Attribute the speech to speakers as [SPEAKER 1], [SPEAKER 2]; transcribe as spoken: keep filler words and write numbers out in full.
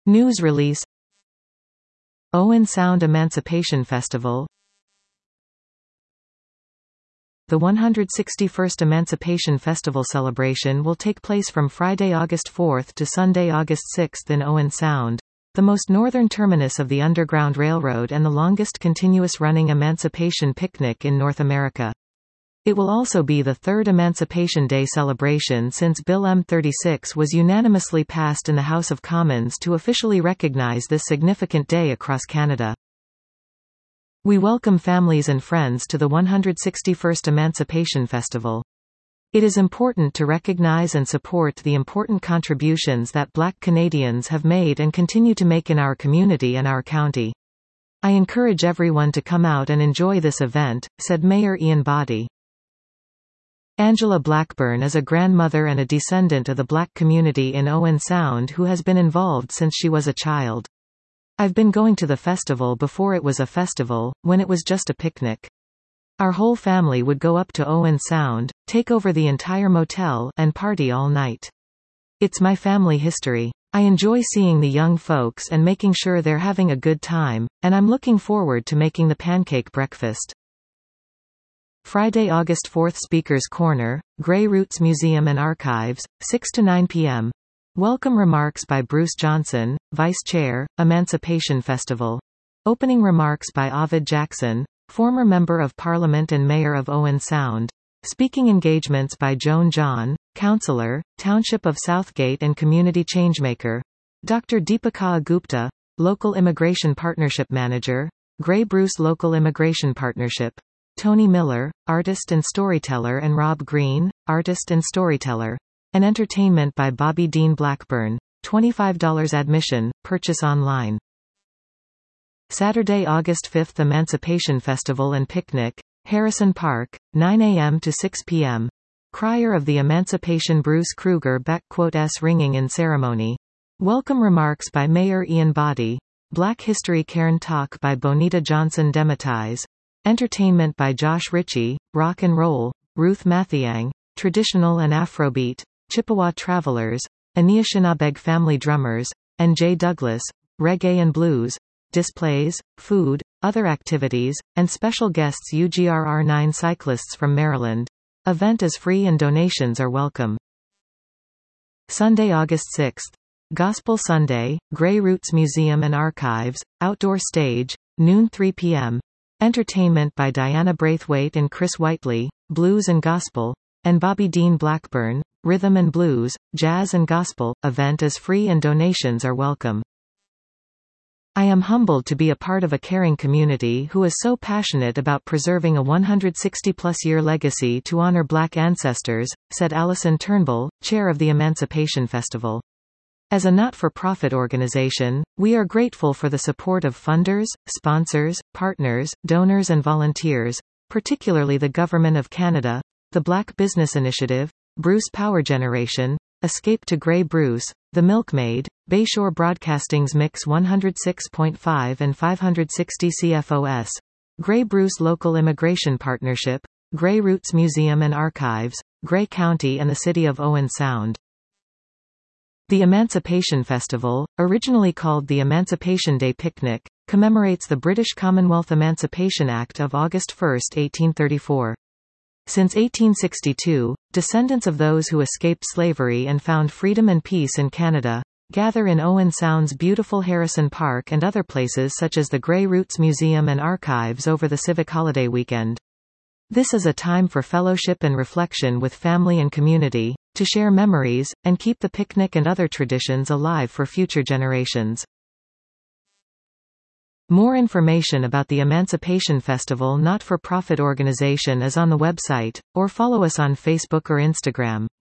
[SPEAKER 1] News release. Owen Sound Emancipation Festival. The one hundred sixty-first Emancipation Festival celebration will take place from Friday, August fourth to Sunday, August sixth in Owen Sound, the most northern terminus of the Underground Railroad and the longest continuous-running emancipation picnic in North America. It will also be the third Emancipation Day celebration since Bill M thirty-six was unanimously passed in the House of Commons to officially recognize this significant day across Canada. We welcome families and friends to the one hundred sixty-first Emancipation Festival. It is important to recognize and support the important contributions that Black Canadians have made and continue to make in our community and our county. I encourage everyone to come out and enjoy this event, said Mayor Ian Boddy. Angela Blackburn is a grandmother and a descendant of the Black community in Owen Sound who has been involved since she was a child. I've been going to the festival before it was a festival, when it was just a picnic. Our whole family would go up to Owen Sound, take over the entire motel, and party all night. It's my family history. I enjoy seeing the young folks and making sure they're having a good time, and I'm looking forward to making the pancake breakfast. Friday, August fourth Speaker's Corner, Grey Roots Museum and Archives, six to nine p m Welcome remarks by Bruce Johnson, Vice Chair, Emancipation Festival. Opening remarks by Ovid Jackson, former Member of Parliament and Mayor of Owen Sound. Speaking engagements by Joan John, Councillor, Township of Southgate and Community Changemaker. Doctor Deepika Gupta, Local Immigration Partnership Manager, Grey Bruce Local Immigration Partnership. Tony Miller, Artist and Storyteller, and Rob Green, Artist and Storyteller. And entertainment by Bobby Dean Blackburn. twenty-five dollars admission, purchase online. Saturday, August fifth Emancipation Festival and Picnic, Harrison Park, nine a m to six p m Crier of the Emancipation Bruce Kruger S ringing in ceremony. Welcome remarks by Mayor Ian Boddy. Black History Cairn Talk by Bonita Johnson Dematize. Entertainment by Josh Ritchie, Rock and Roll, Ruth Mathiang, Traditional and Afrobeat, Chippewa Travelers, Anishinabeg Family Drummers, and Jay Douglas, Reggae and Blues, displays, food, other activities, and special guests U G R R nine cyclists from Maryland. Event is free and donations are welcome. Sunday, August sixth. Gospel Sunday, Grey Roots Museum and Archives, Outdoor Stage, noon three p m Entertainment by Diana Braithwaite and Chris Whiteley, Blues and Gospel, and Bobby Dean Blackburn, Rhythm and Blues, Jazz and Gospel. Event is free and donations are welcome. I am humbled to be a part of a caring community who is so passionate about preserving a one hundred sixty plus year legacy to honor Black ancestors, said Alison Turnbull, chair of the Emancipation Festival. As a not-for-profit organization, we are grateful for the support of funders, sponsors, partners, donors and volunteers, particularly the Government of Canada, the Black Business Initiative, Bruce Power Generation, Escape to Grey Bruce, The Milkmaid, Bayshore Broadcasting's Mix one oh six point five and five sixty C F O S, Grey Bruce Local Immigration Partnership, Grey Roots Museum and Archives, Grey County and the City of Owen Sound. The Emancipation Festival, originally called the Emancipation Day Picnic, commemorates the British Commonwealth Emancipation Act of August first eighteen thirty-four. Since eighteen sixty-two, descendants of those who escaped slavery and found freedom and peace in Canada gather in Owen Sound's beautiful Harrison Park and other places such as the Grey Roots Museum and Archives over the civic holiday weekend. This is a time for fellowship and reflection with family and community, to share memories, and keep the picnic and other traditions alive for future generations. More information about the Emancipation Festival not-for-profit organization is on the website, or follow us on Facebook or Instagram.